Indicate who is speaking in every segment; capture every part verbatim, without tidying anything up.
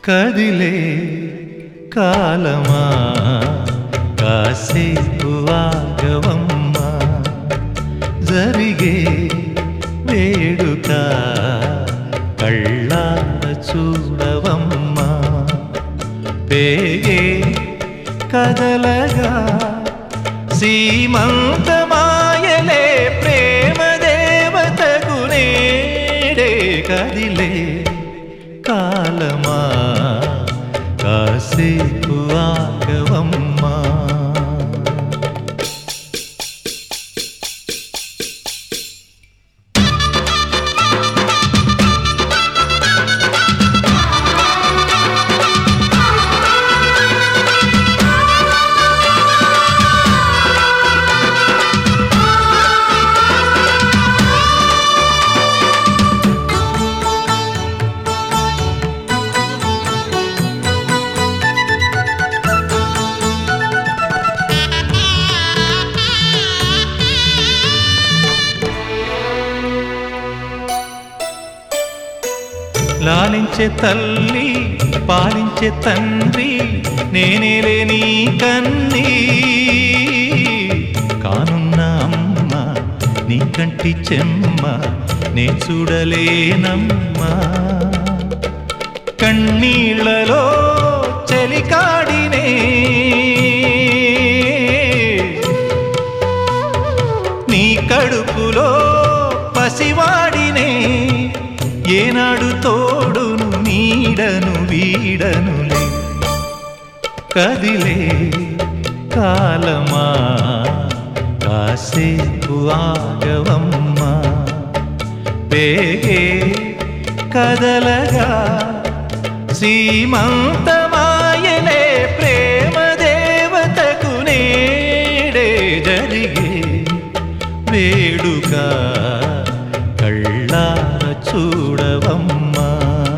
Speaker 1: కదిలే కాలమా కాసేపు ఆగవమ్మా, జరిగే వేడుక కళ్ళార చూడవమ్మా, పేగే కదలగా సీమంతమాయలే ప్రేమ దేవతకు నేడే. కదిలే కాలమా కాసేపు ఆగవమ్మా. లాలించే తల్లి పాలించే తండ్రి నేనేలే నీ కన్నీ, కానున్న అమ్మ నీ కంటి చెమ్మ నే చూడలేనమ్మా. కన్నీళ్లలో చెలికాడినే నీ కడుపులో పసివాడినే, ఏనాడు తోడును నీడను వీడనులే. కదిలే కాలమా కాసేపు ఆగవమ్మా, పేగే కదలగా సీమంతమాయలే ప్రేమ దేవతకు నేడే. జరిగే వేడుక కళ్ళార చూడవమ్మా.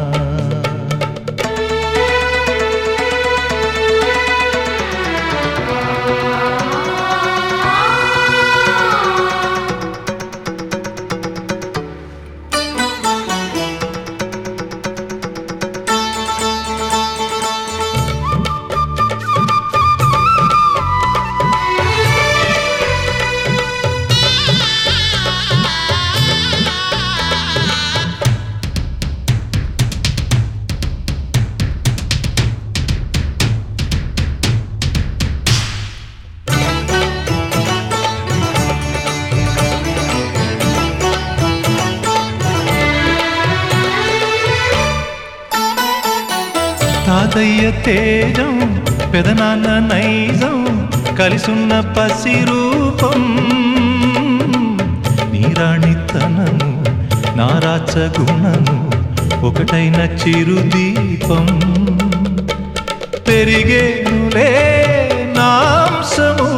Speaker 1: తాతయ్య తేజం పెదనాన్న నైజం కలిసున్న పసిరూపం, నీరాణితనము నారాచ గుణము ఒకటైన చిరుదీపం. పెరిగేనులే నాంసము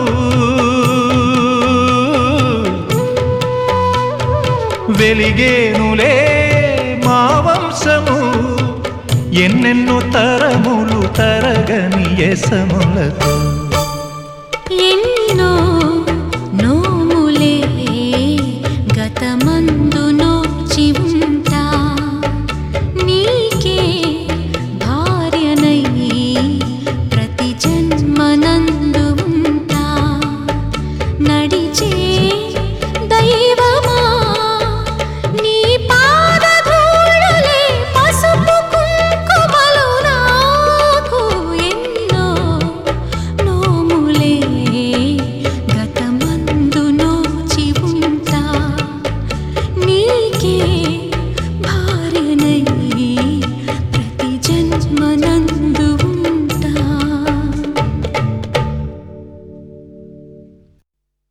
Speaker 1: వెలిగేనులే మా వంశము, ఎన్నెన్నో తరములు తరగని యసములతో.
Speaker 2: ఎన్నో నోములే గతమందు నోచి